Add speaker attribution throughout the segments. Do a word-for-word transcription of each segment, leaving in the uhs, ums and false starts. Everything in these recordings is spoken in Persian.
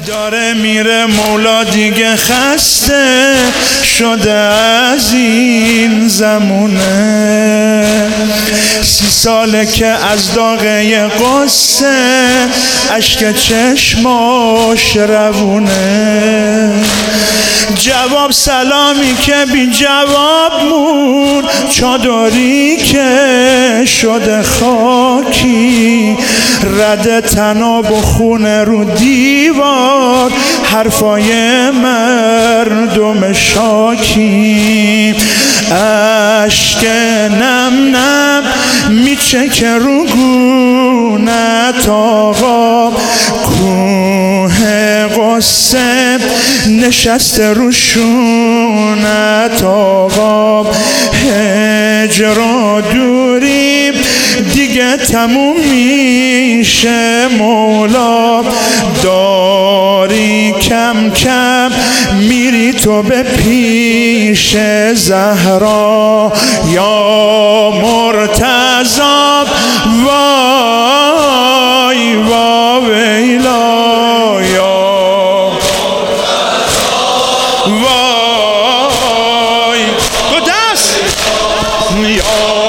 Speaker 1: داره میره مولا دیگه خسته شده از این زمونه، سی ساله که از داغه قصه اشک چشماش روونه. جواب سلامی که بی جواب مون، چادری که شده خاکی، رد تناب و خونه رو دیوار، حرفای مردم شاکی. اشک نم نم میچکه رو گونت آقا، کوه قصه نشسته رو شونت آقا. هجر و دوری دیگه تموم میشه مولا، داری کم کم میری تو به پیش زهرا یا مرتضی. وای وایلا یا وای دو دست یا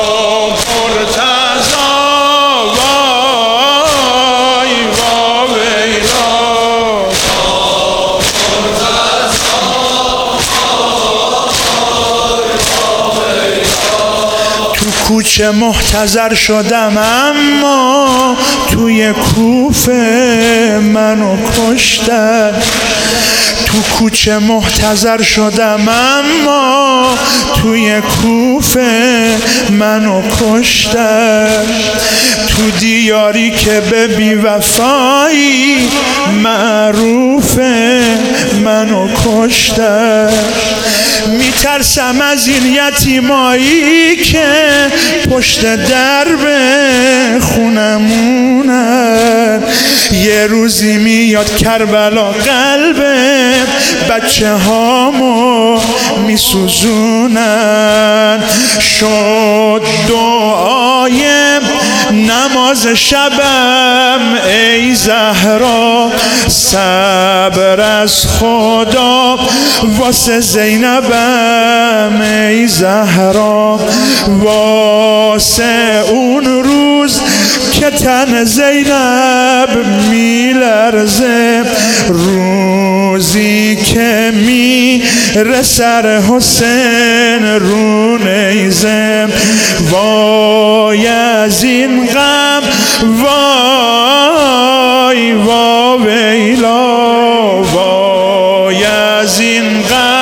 Speaker 1: کوچه محتضر شدم اما توی کوفه منو کشتن. تو کوچه محتضر شدم اما توی کوفه منو کشتن. تو دیاری که به بیوفایی معروفه منو کشتن. میترسم از این یتیمایی که پشت درب خونمونن، یه روزی میاد کربلا قلب بچه هامو میسوزونن. شد دعای نماز شبم ای زهرا، صبر از خدا واسه زینبم ای زهرا، واسه اون روز که تن زینب میلرزه، روزی که میره سر حسین رو نیزه. وای از این غم وای وایلا، وای از این غم